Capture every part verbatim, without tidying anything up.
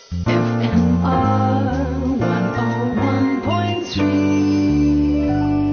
F M R one oh one point three.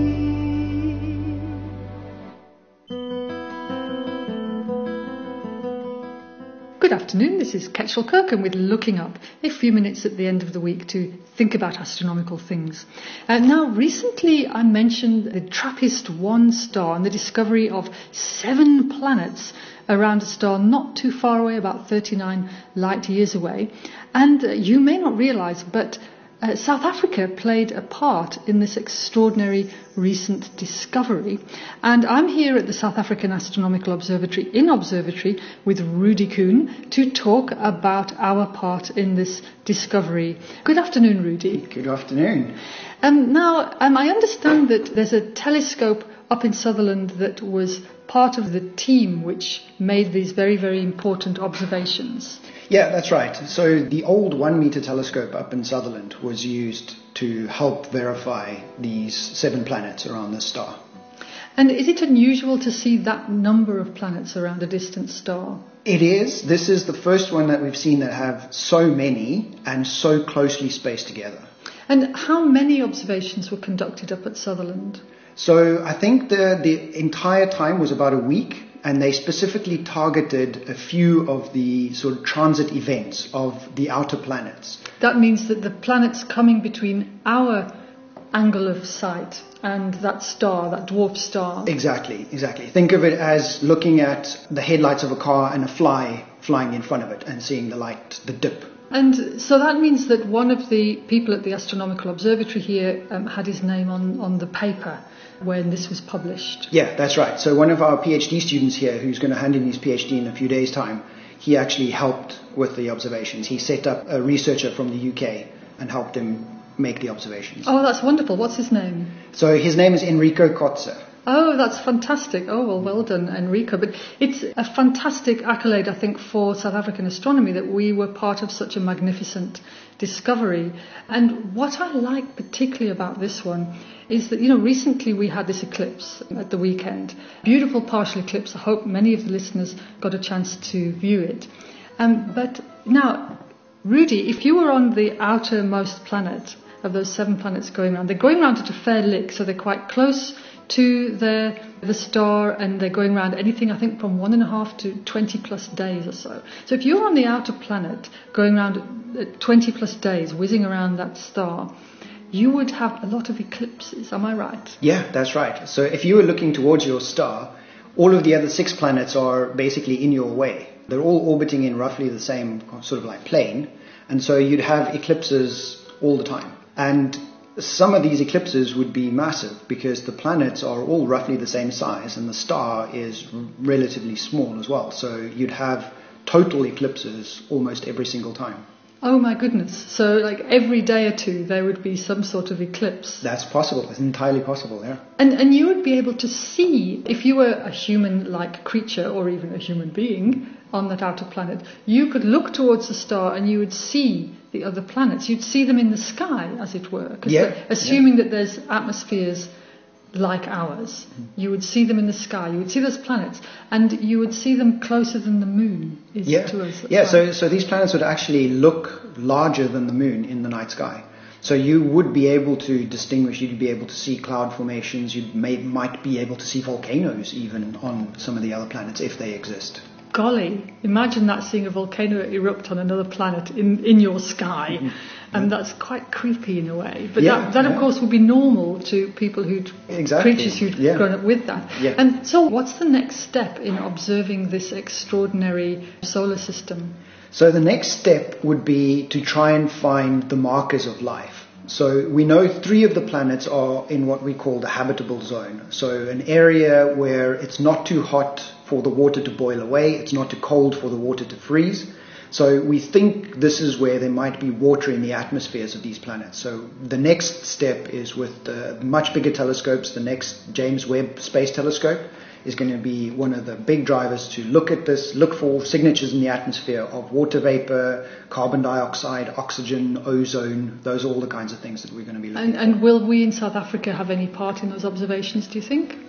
Good afternoon, this is Ketchel Kirkham with Looking Up, a few minutes at the end of the week to think about astronomical things. Uh, now, recently I mentioned the TRAPPIST one star and the discovery of seven planets around a star not too far away, about thirty-nine light years away. And uh, you may not realise, but uh, South Africa played a part in this extraordinary recent discovery. And I'm here at the South African Astronomical Observatory in Observatory with Rudy Kuhn to talk about our part in this discovery. Good afternoon, Rudy. Good afternoon. Um, now, um, I understand that there's a telescope up in Sutherland that was part of the team which made these very, very important observations. Yeah, that's right. So the old one meter telescope up in Sutherland was used to help verify these seven planets around the star. And is it unusual to see that number of planets around a distant star? It is. This is the first one that we've seen that have so many and so closely spaced together. And how many observations were conducted up at Sutherland? So I think the, the entire time was about a week, and they specifically targeted a few of the sort of transit events of the outer planets. That means that the planets coming between our angle of sight and that star, that dwarf star. Exactly, exactly. Think of it as looking at the headlights of a car and a fly flying in front of it and seeing the light, the dip. And so that means that one of the people at the Astronomical Observatory here um, had his name on, on the paper when this was published. Yeah, that's right. So one of our PhD students here, who's going to hand in his PhD in a few days' time, he actually helped with the observations. He set up a researcher from the U K and helped him make the observations. Oh, that's wonderful. What's his name? So his name is Enrico Kotze. Oh, that's fantastic. Oh, well, well done, Enrico. But it's a fantastic accolade, I think, for South African astronomy that we were part of such a magnificent discovery. And what I like particularly about this one is that, you know, recently we had this eclipse at the weekend. Beautiful partial eclipse. I hope many of the listeners got a chance to view it. Um, but now, Rudy, if you were on the outermost planet of those seven planets going around, they're going around at a fair lick, so they're quite close to the the star, and they're going around anything, I think, from one and a half to twenty plus days or so. So if you're on the outer planet going around at twenty plus days, whizzing around that star, you would have a lot of eclipses. Am I right? Yeah, that's right. So if you were looking towards your star, all of the other six planets are basically in your way. They're all orbiting in roughly the same sort of like plane, and so you'd have eclipses all the time. And some of these eclipses would be massive because the planets are all roughly the same size and the star is relatively small as well. So you'd have total eclipses almost every single time. Oh my goodness. So like every day or two there would be some sort of eclipse. That's possible. It's entirely possible, yeah. And and you would be able to see, if you were a human-like creature or even a human being on that outer planet, you could look towards the star and you would see the other planets. You'd see them in the sky, as it were. Yeah, assuming yeah. that there's atmospheres like ours, you would see them in the sky. You would see those planets, and you would see them closer than the moon is yeah. to us. Yeah, right? so so these planets would actually look larger than the moon in the night sky. So you would be able to distinguish, you'd be able to see cloud formations, you may, might be able to see volcanoes even on some of the other planets if they exist. Golly, imagine that, seeing a volcano erupt on another planet in, in your sky. Mm-hmm. And that's quite creepy in a way. But yeah, that, that yeah. of course, would be normal to people who'd, exactly. creatures who'd yeah. grown up with that. Yeah. And so what's the next step in observing this extraordinary solar system? So the next step would be to try and find the markers of life. So we know three of the planets are in what we call the habitable zone. So an area where it's not too hot for the water to boil away, it's not too cold for the water to freeze. So we think this is where there might be water in the atmospheres of these planets. So the next step is with the much bigger telescopes. The next James Webb Space Telescope is going to be one of the big drivers to look at this, look for signatures in the atmosphere of water vapor, carbon dioxide, oxygen, ozone. Those are all the kinds of things that we're going to be looking and, for. And will we in South Africa have any part in those observations, do you think?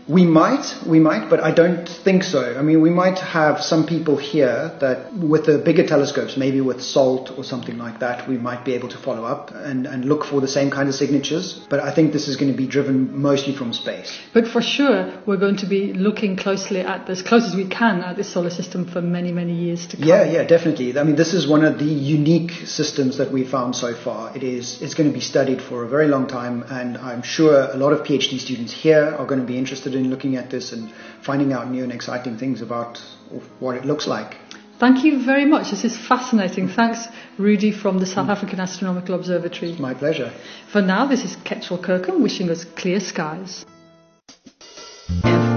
We might, we might, but I don't think so. I mean, we might have some people here that with the bigger telescopes, maybe with SALT or something like that, we might be able to follow up and, and look for the same kind of signatures. But I think this is going to be driven mostly from space. But for sure, we're going to be looking closely at this, close as we can, at this solar system for many, many years to come. Yeah, yeah, definitely. I mean, this is one of the unique systems that we've found so far. It is, it's going to be studied for a very long time, and I'm sure a lot of PhD students here are going to be interested in looking at this and finding out new and exciting things about what it looks like. Thank you very much. This is fascinating. Thanks, Rudy from the South African Astronomical Observatory. It's my pleasure. For now, this is Ketchel Kirkham wishing us clear skies.